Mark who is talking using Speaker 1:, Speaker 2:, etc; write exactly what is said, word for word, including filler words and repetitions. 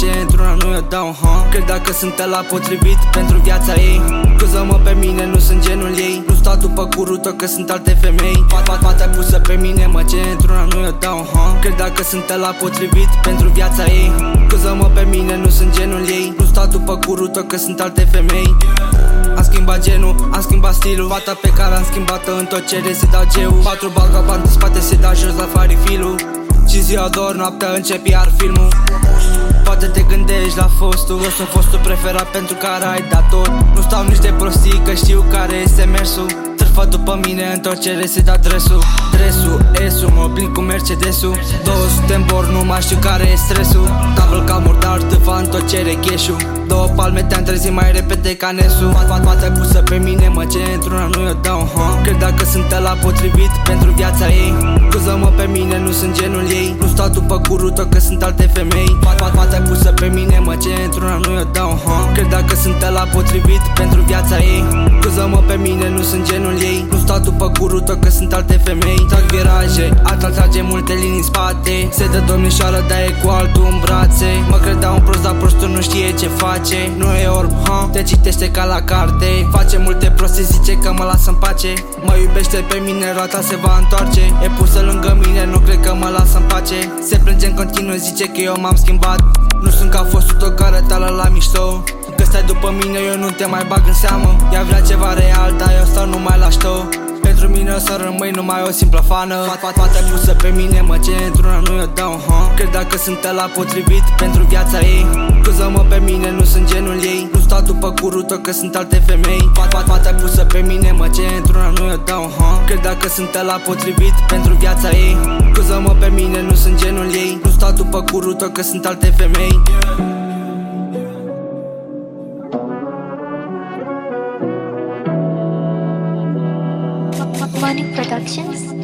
Speaker 1: ce într-una nu eu dau, ha? Cred dacă sunt la potrivit pentru viața ei. Scuză-mă pe mine, nu sunt genul ei. Nu stau după curută că sunt alte femei. Fata pusă pe mine, mă, ce într-una nu eu dau, ha? Cred dacă sunt la potrivit pentru viața ei. Scuză-mă pe mine, nu sunt genul ei. Nu stau după curută că sunt alte femei. Am schimbat genul, am schimbat stilul. Fata pe care am schimbat-o în tot ce se dau geu. Patru balga în spate se dau jos la farifilul. Și ziua doar, noaptea încep iar filmul. Poate te gândești la fostul. Eu sunt fostul preferat pentru care ai dat tot. Nu stau nici de prostii că știu care este mersul. Târfă după mine în tot ce se dă dresul. Dresul, esul, mă plin cu Mercedesul. două sute în bord, nu mai știu care e stresul. Tabel ca murdar, târfa în tot ce recheșul. Două palme te-am trezit mai repede ca Nesu. Fata pusă pe mine, mă, ce într-una nu eu dau, ha? Cred dacă sunt la potrivit pentru viața ei. Scuză-mă pe mine, nu sunt genul ei. Nu stau după curută că sunt alte femei. Fata pusă pe mine, mă, ce într-una nu eu dau, ha? Cred dacă sunt la potrivit pentru viața ei. Scuză-mă pe mine, nu sunt genul ei. Nu stau după curută că sunt alte femei. Trag viraje, alta trage multe linii în spate. Se dă domnișoară, dar e cu altul în brațe. Mă credea un prost, dar prostul nu știe ce face. Nu e orb, ha? Te citește ca la carte. Face multe prostii, zice că mă lasă în pace. Mă iubește pe mine, roata se va întoarce. E pusă lângă mine, nu cred că mă lasă în pace. Se plânge în continuu, zice că eu m-am schimbat. Nu sunt ca fostul tău care tală la mișto. Că stai după mine, eu nu te mai bag în seamă. Ea vrea ceva real, dar eu stau numai la ștou. Pentru mine o să rămâi numai o simplă fană. Fata pusă pe mine, mă, ce într-una nu eu dau, ha? Cred dacă sunt la potrivit pentru viața ei. Scuză-mă pe mine, nu sunt genul ei. Nu stau după curută că sunt alte femei. Fata pusă pe mine, mă, ce într-una nu eu dau, ha? Cred dacă sunt la potrivit pentru viața ei. Scuză-mă pe mine, nu sunt genul ei. Nu stau după curută că sunt alte femei.
Speaker 2: Money Productions.